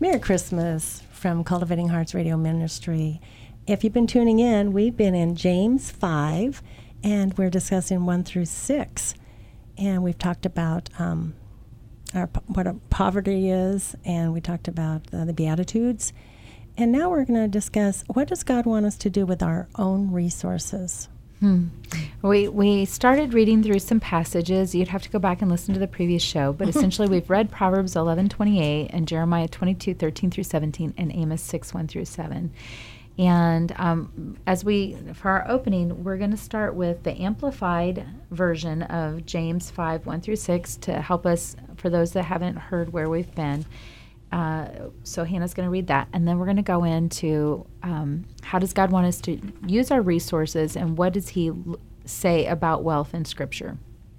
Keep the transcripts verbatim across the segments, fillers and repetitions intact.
Merry Christmas from Cultivating Hearts Radio Ministry. If you've been tuning in, we've been in James five, and we're discussing one through six. And we've talked about um, our, what a poverty is, and we talked about uh, the Beatitudes. And now we're going to discuss, what does God want us to do with our own resources? Hmm. We we started reading through some passages. You'd have to go back and listen to the previous show, but essentially we've read Proverbs eleven twenty-eight and Jeremiah twenty-two thirteen through seventeen and Amos six one through seven. And um, as we, for our opening, we're going to start with the amplified version of James five one through six to help us, for those that haven't heard where we've been. Uh, so Hannah's going to read that, and then we're going to go into um, how does God want us to use our resources, and what does he l- say about wealth in Scripture.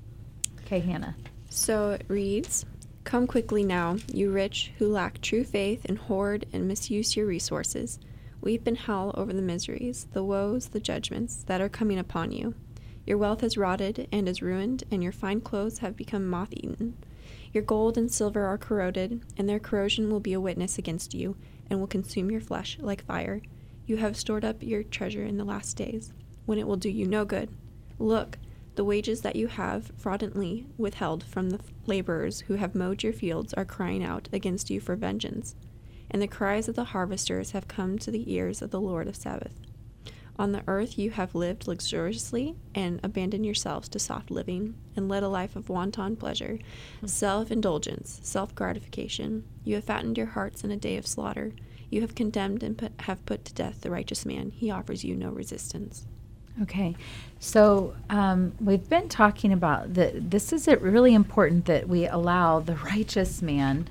Okay, Hannah. So it reads, "Come quickly now, you rich who lack true faith and hoard and misuse your resources. Weep and howl over the miseries, the woes, the judgments that are coming upon you. Your wealth has rotted and is ruined, and your fine clothes have become moth-eaten. Your gold and silver are corroded, and their corrosion will be a witness against you, and will consume your flesh like fire. You have stored up your treasure in the last days, when it will do you no good. Look, the wages that you have fraudulently withheld from the laborers who have mowed your fields are crying out against you for vengeance. And the cries of the harvesters have come to the ears of the Lord of Sabaoth. On the earth you have lived luxuriously and abandoned yourselves to soft living and led a life of wanton pleasure, mm-hmm. self-indulgence, self-gratification. You have fattened your hearts in a day of slaughter. You have condemned and put, have put to death the righteous man. He offers you no resistance." Okay, so um, we've been talking about that. This is it really important that we allow the righteous man,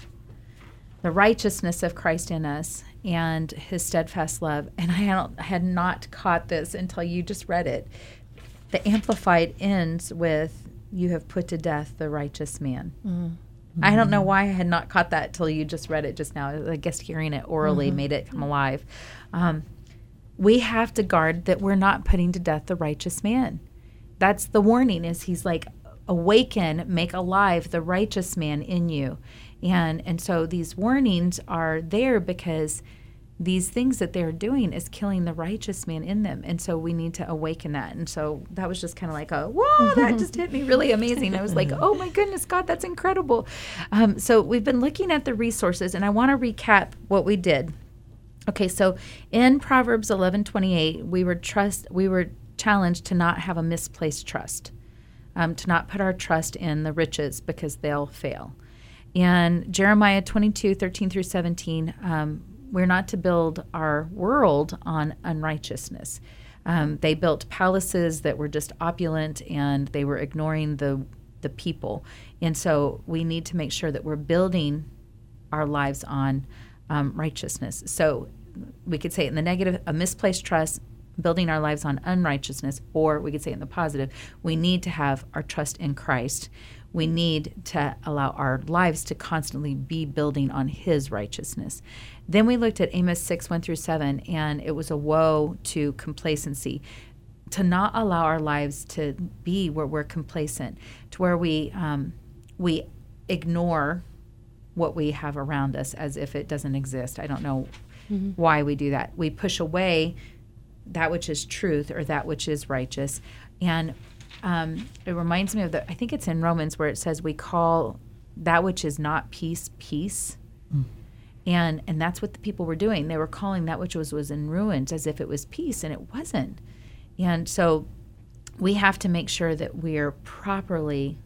the righteousness of Christ in us, and his steadfast love. And I had, had not caught this until you just read it. The Amplified ends with, "You have put to death the righteous man." Mm-hmm. I don't know why I had not caught that till you just read it just now. I guess hearing it orally mm-hmm. made it come alive. Um, we have to guard that we're not putting to death the righteous man. That's the warning, is he's like, awaken, make alive the righteous man in you. And and so these warnings are there because these things that they're doing is killing the righteous man in them. And so we need to awaken that. And so that was just kind of like, a, whoa, that just hit me really amazing. I was like, oh my goodness, God, that's incredible. Um, so we've been looking at the resources, and I want to recap what we did. Okay, so in Proverbs eleven twenty-eight, we were trust we were challenged to not have a misplaced trust, um, to not put our trust in the riches because they'll fail. In Jeremiah twenty-two thirteen through seventeen, um, we're not to build our world on unrighteousness. Um, they built palaces that were just opulent, and they were ignoring the the people. And so we need to make sure that we're building our lives on um, righteousness. So we could say it in the negative, a misplaced trust, building our lives on unrighteousness, or we could say it in the positive, we need to have our trust in Christ. We need to allow our lives to constantly be building on his righteousness. Then we looked at Amos six, one through seven, and it was a woe to complacency, to not allow our lives to be where we're complacent, to where we um, we ignore what we have around us as if it doesn't exist. I don't know mm-hmm. why we do that. We push away that which is truth or that which is righteous. And um, it reminds me of the, I think it's in Romans where it says we call that which is not peace, peace. Mm. And and that's what the people were doing. They were calling that which was, was in ruins as if it was peace, and it wasn't. And so we have to make sure that we're properly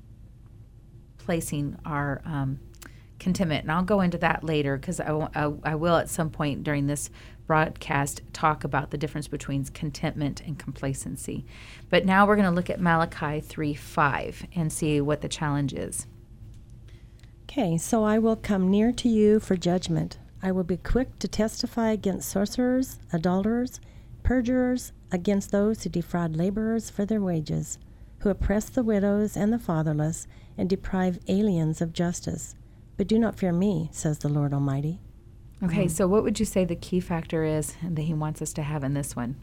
placing our um, contentment. And I'll go into that later because I, I, I will at some point during this broadcast talk about the difference between contentment and complacency. But now we're going to look at Malachi three five and see what the challenge is. Okay, so I will come near to you for judgment. I will be quick to testify against sorcerers, adulterers, perjurers, against those who defraud laborers for their wages, who oppress the widows and the fatherless, and deprive aliens of justice. But do not fear me, says the Lord Almighty. Okay, Mm-hmm. so what would you say the key factor is that he wants us to have in this one?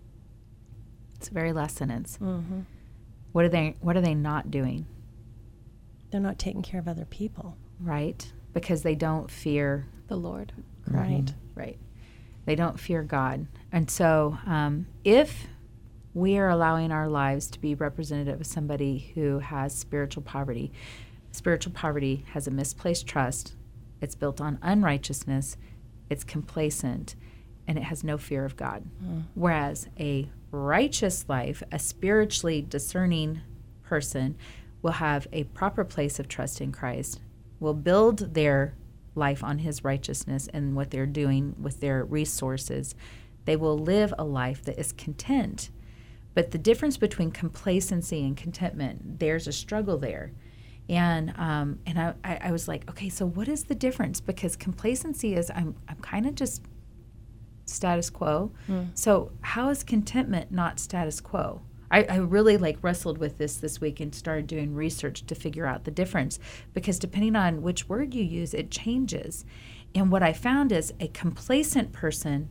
It's the very last sentence. Mm-hmm. What are they? What are they not doing? They're not taking care of other people. Right, because they don't fear the Lord. Right. Right. They don't fear God. And so um, if we are allowing our lives to be representative of somebody who has spiritual poverty, spiritual poverty has a misplaced trust, it's built on unrighteousness, it's complacent, and it has no fear of God. Mm. Whereas a righteous life, a spiritually discerning person, will have a proper place of trust in Christ, will build their life on his righteousness and what they're doing with their resources. They will live a life that is content. But the difference between complacency and contentment, there's a struggle there. And um, and I, I was like, okay, so what is the difference? Because complacency is I'm I'm kind of just status quo. Mm. So how is contentment not status quo? I, I really like wrestled with this this week and started doing research to figure out the difference, because depending on which word you use, it changes. And what I found is a complacent person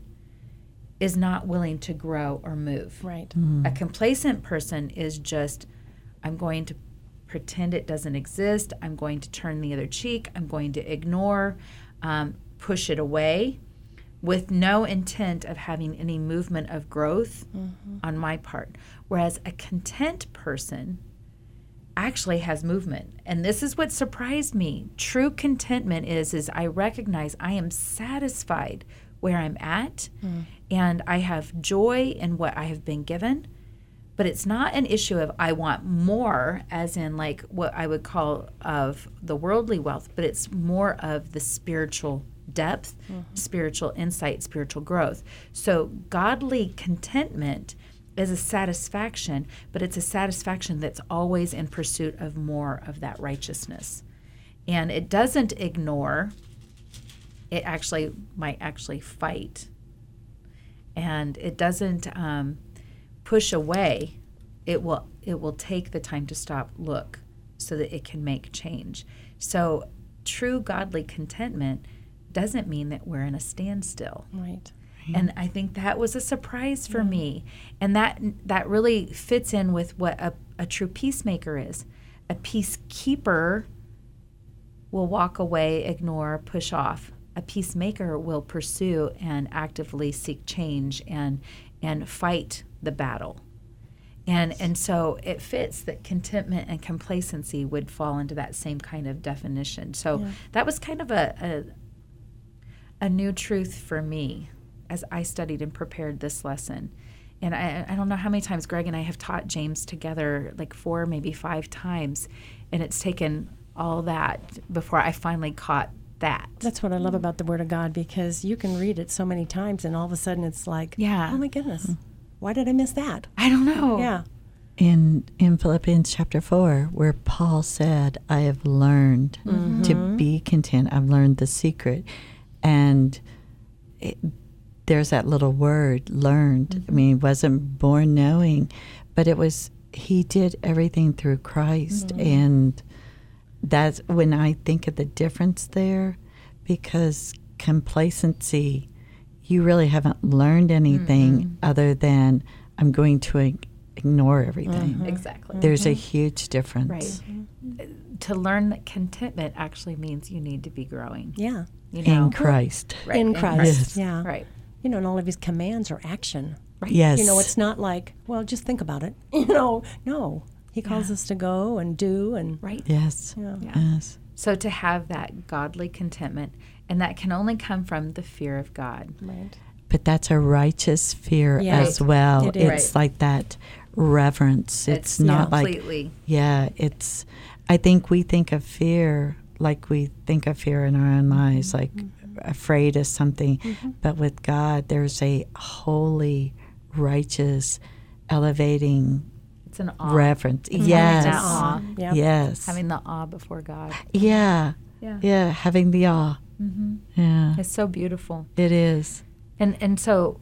is not willing to grow or move. Right. Mm. A complacent person is just, I'm going to pretend it doesn't exist. I'm going to turn the other cheek. I'm going to ignore, um, push it away, with no intent of having any movement of growth mm-hmm. on my part. Whereas a content person actually has movement. And this is what surprised me. True contentment is, is I recognize I am satisfied where I'm at, mm. and I have joy in what I have been given. But it's not an issue of I want more, as in like what I would call of the worldly wealth, but it's more of the spiritual depth, mm-hmm. spiritual insight, spiritual growth. So godly contentment is a satisfaction, but it's a satisfaction that's always in pursuit of more of that righteousness. And it doesn't ignore, it actually might actually fight. And it doesn't um, push away. It will it will take the time to stop, look, so that it can make change. So true godly contentment doesn't mean that we're in a standstill. Right. And I think that was a surprise for mm. me. And that that really fits in with what a, a true peacemaker is. A peacekeeper will walk away, ignore, push off. A peacemaker will pursue and actively seek change and and fight the battle. And and so it fits that contentment and complacency would fall into that same kind of definition. So yeah. that was kind of a, a a new truth for me as I studied and prepared this lesson. And I, I don't know how many times Greg and I have taught James together, like four, maybe five times, and it's taken all that before I finally caught that. That's what I love about the Word of God, because you can read it so many times and all of a sudden it's like, yeah. oh my goodness, why did I miss that? I don't know. Yeah. In in Philippians chapter four, where Paul said, I have learned mm-hmm. to be content. I've learned the secret. And it, there's that little word, learned. Mm-hmm. I mean, he wasn't born knowing, but it was, he did everything through Christ. Mm-hmm. And that's when I think of the difference there, because complacency, you really haven't learned anything mm-hmm. other than I'm going to ig- ignore everything. Mm-hmm. Exactly. There's mm-hmm. a huge difference. Right. Mm-hmm. To learn that contentment actually means you need to be growing. Yeah. You know? In Christ. Right. In Christ, yes. yeah. Right. You know, and all of his commands are action. Right. Yes. You know, it's not like, well, just think about it. You know, no. He calls yeah. us to go and do and... Right. Yes. Yeah. Yeah. Yes. So to have that godly contentment, and that can only come from the fear of God. Right. But that's a righteous fear Yeah. as well. It is. It's like that reverence. It's, It's not completely. like... Yeah, it's... I think we think of fear like we think of fear in our own lives, mm-hmm. like mm-hmm. afraid of something. Mm-hmm. But with God, there's a holy, righteous, elevating It's an awe. reverence. It's Yes. having that awe. Yep. Yes. Having the awe before God. Yeah. Yeah. Yeah, having the awe. Mm-hmm. Yeah. It's so beautiful. It is. And and so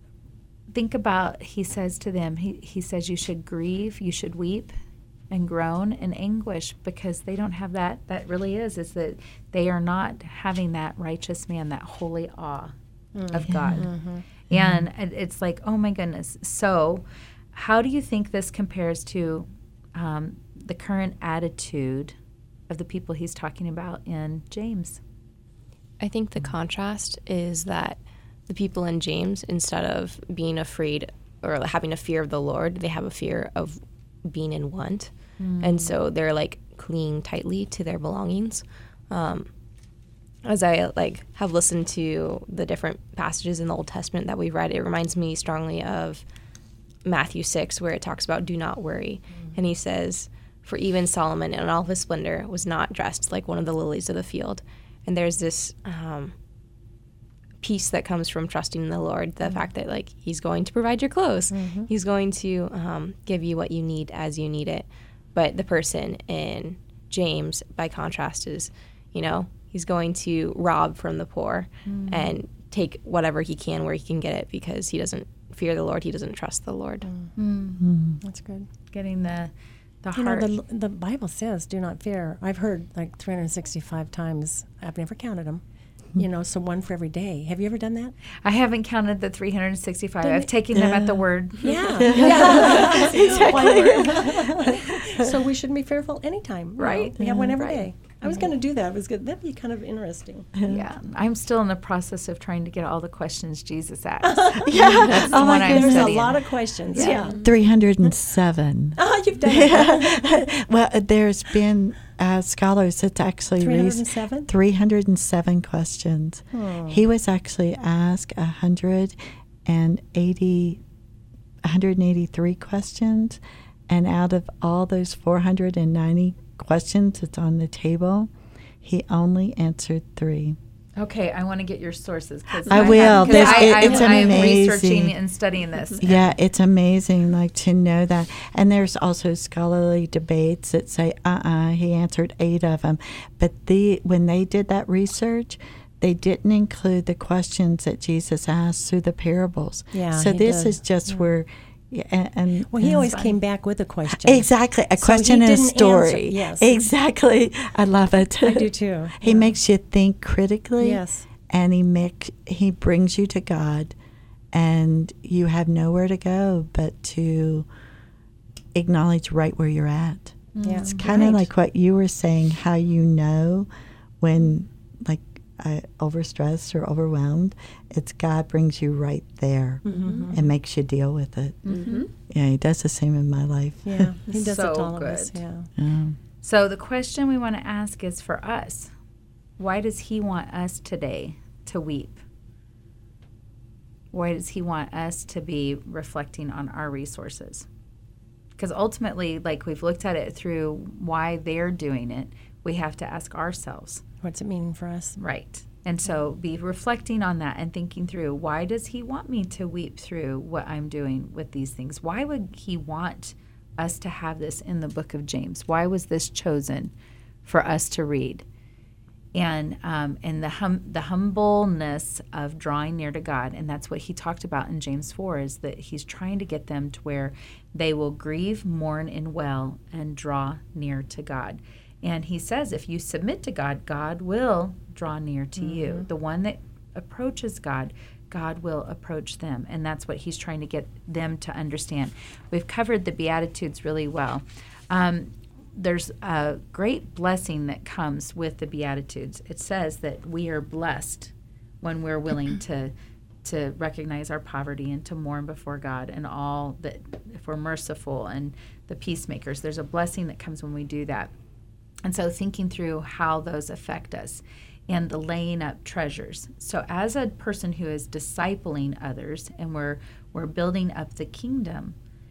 think about, he says to them, he, he says you should grieve, you should weep and groan and anguish, because they don't have that. That really is, is that they are not having that righteous man, that holy awe mm-hmm. of God. Mm-hmm. And mm-hmm. it's like, oh my goodness. So how do you think this compares to um, the current attitude of the people he's talking about in James? I think the contrast is that the people in James, instead of being afraid or having a fear of the Lord, they have a fear of being in want. Mm. And so they're like clinging tightly to their belongings. Um, as I like have listened to the different passages in the Old Testament that we've read, it reminds me strongly of Matthew six, where it talks about do not worry. Mm. And he says, for even Solomon in all of his splendor was not dressed like one of the lilies of the field. And there's this um, peace that comes from trusting in the Lord, the mm-hmm. fact that like he's going to provide your clothes. Mm-hmm. He's going to um, give you what you need as you need it. But the person in James, by contrast, is, you know, he's going to rob from the poor mm-hmm. and take whatever he can where he can get it because he doesn't fear the Lord. He doesn't trust the Lord. Mm-hmm. Mm-hmm. That's good. Getting the the you heart. know, the, the Bible says, do not fear. I've heard like three hundred sixty-five times. I've never counted them. You know, so one for every day. Have you ever done that? I haven't counted the three hundred sixty-five. Didn't I've it? taken Yeah. them at the word. Yeah. yeah. Exactly. So we shouldn't be fearful anytime. you Right. know. We have one every Right. day. I was going to do that. It was good. That'd be kind of interesting. Yeah. I'm still in the process of trying to get all the questions Jesus asked. Yeah. That's the Oh my one I'm goodness. There's studying. a lot of questions. Yeah. Yeah. three hundred seven. Oh, you've done it. Well, there's been uh, scholars that's actually three hundred reas- seven? three hundred seven questions. Hmm. He was actually asked one hundred eighty, one hundred eighty-three questions, and out of all those four hundred ninety questions that's on the table, he only answered three. Okay, I want to get your sources. Cause I will. Have, There's- I, it- I, it's I am amazing. researching and studying this. Yeah, it's amazing, like, to know that. And there's also scholarly debates that say, uh-uh, he answered eight of them. But the when they did that research, they didn't include the questions that Jesus asked through the parables. Yeah, So he this did. is just Yeah. where, yeah, and, and Well, he and- always came back with a question. Exactly, a So question he and a didn't story. answer- yes. Exactly. I love it. I do too. He Yeah. makes you think critically. Yes. And he make he brings you to God, and you have nowhere to go but to acknowledge right where you're at. Yeah. It's kind of Right. like what you were saying, how you know when like uh, overstressed or overwhelmed. It's God brings you right there Mm-hmm. and makes you deal with it. Mm-hmm. Yeah, he does the same in my life. Yeah, he does So it to all of us. good. Yeah. Um, So the question we want to ask is for us. Why does he want us today to weep? Why does he want us to be reflecting on our resources? Because ultimately, like we've looked at it through why they're doing it, we have to ask ourselves. What's it mean for us? Right. And so be reflecting on that and thinking through, why does he want me to weep through what I'm doing with these things? Why would he want us to have this in the book of James? Why was this chosen for us to read? And um, and the hum, the humbleness of drawing near to God, and that's what he talked about in James four, is that he's trying to get them to where they will grieve, mourn, and wail, and draw near to God. And he says, if you submit to God, God will draw near to mm-hmm. you. The one that approaches God, God will approach them. And that's what he's trying to get them to understand. We've covered the Beatitudes really well. Um, there's a great blessing that comes with the Beatitudes. It says that we are blessed when we're willing to to recognize our poverty and to mourn before God, and all that, if we're merciful and the peacemakers. There's a blessing that comes when we do that. And so thinking through how those affect us and the laying up treasures. So as a person who is discipling others and we're we're building up the kingdom,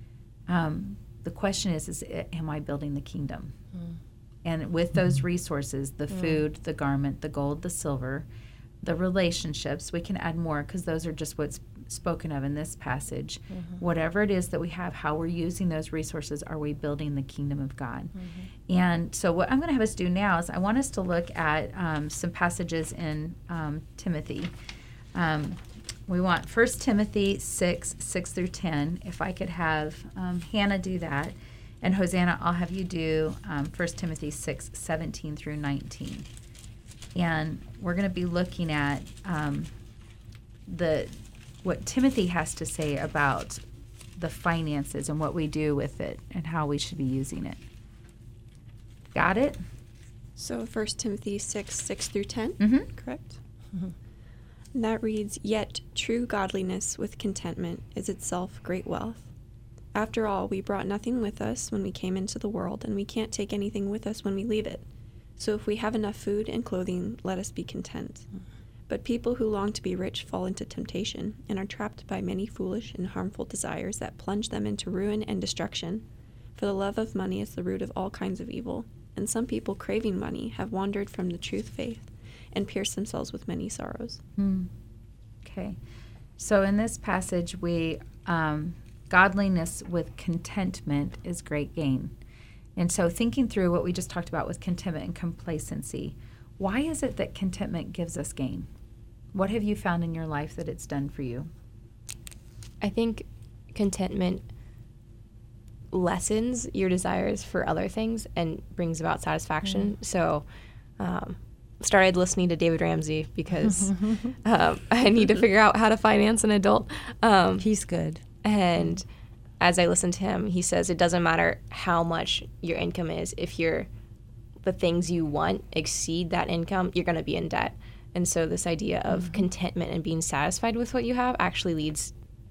um, the question is, is am I building the kingdom? Mm. And with those resources, the mm. food, the garment, the gold, the silver, the relationships, we can add more because those are just what's spoken of in this passage. Mm-hmm. Whatever it is that we have, how we're using those resources, are we building the kingdom of God? Mm-hmm. And so what I'm going to have us do now is I want us to look at um, some passages in um, Timothy. Um, we want First Timothy six, six through ten. If I could have um, Hannah do that. And Hosanna, I'll have you do um, First Timothy six, seventeen through nineteen. And we're going to be looking at um, the what Timothy has to say about the finances and what we do with it and how we should be using it. Got it? So First Timothy six, six through ten, Mm-hmm. correct? Mm-hmm. And that reads, "Yet true godliness with contentment is itself great wealth. After all, we brought nothing with us when we came into the world, and we can't take anything with us when we leave it. So if we have enough food and clothing, let us be content. But people who long to be rich fall into temptation and are trapped by many foolish and harmful desires that plunge them into ruin and destruction. For the love of money is the root of all kinds of evil, and some people craving money have wandered from the truth faith and pierced themselves with many sorrows." Hmm. Okay. So in this passage, we um, godliness with contentment is great gain. And so thinking through what we just talked about with contentment and complacency, why is it that contentment gives us gain? What have you found in your life that it's done for you? I think contentment lessens your desires for other things and brings about satisfaction. Mm-hmm. So um, started listening to David Ramsey because um, I need to figure out how to finance an adult. Um, He's good. And as I listen to him, he says it doesn't matter how much your income is. If you're, the things you want exceed that income, you're going to be in debt. And so this idea of mm-hmm. contentment and being satisfied with what you have actually leads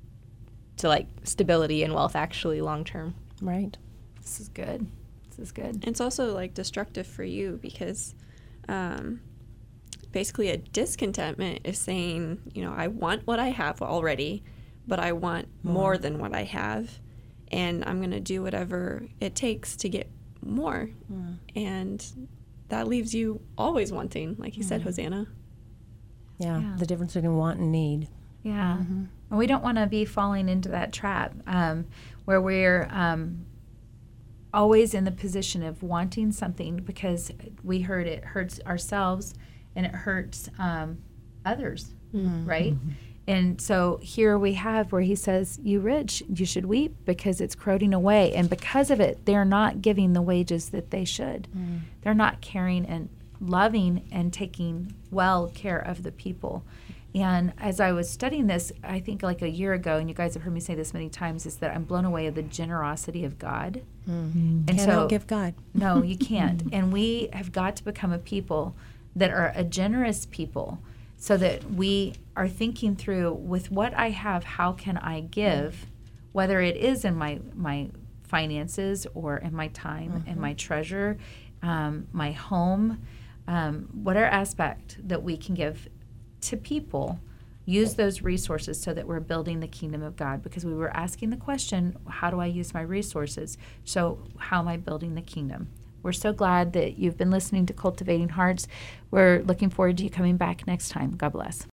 to like stability and wealth actually long term. Right. This is good. This is good. It's also like destructive for you because um, basically a discontentment is saying, you know, I want what I have already, but I want more, more than what I have, and I'm going to do whatever it takes to get more. Mm. And that leaves you always wanting, like you mm. said, Hosanna. Yeah, yeah, the difference between want and need. Yeah. Mm-hmm. And we don't want to be falling into that trap um, where we're um, always in the position of wanting something because we heard it hurts ourselves and it hurts um, others, mm-hmm. right? Mm-hmm. And so here we have where he says, you rich, you should weep because it's corroding away. And because of it, they're not giving the wages that they should. Mm. They're not caring and loving and taking well care of the people. And as I was studying this, I think like a year ago, and you guys have heard me say this many times, is that I'm blown away of the generosity of God. Mm-hmm. And so give God. No, you can't. And we have got to become a people that are a generous people so that we are thinking through with what I have, how can I give, whether it is in my, my finances or in my time mm-hmm. and my treasure, um, my home, um, whatever aspect that we can give to people, use those resources so that we're building the kingdom of God. Because we were asking the question, how do I use my resources? So how am I building the kingdom? We're so glad that you've been listening to Cultivating Hearts. We're looking forward to you coming back next time. God bless.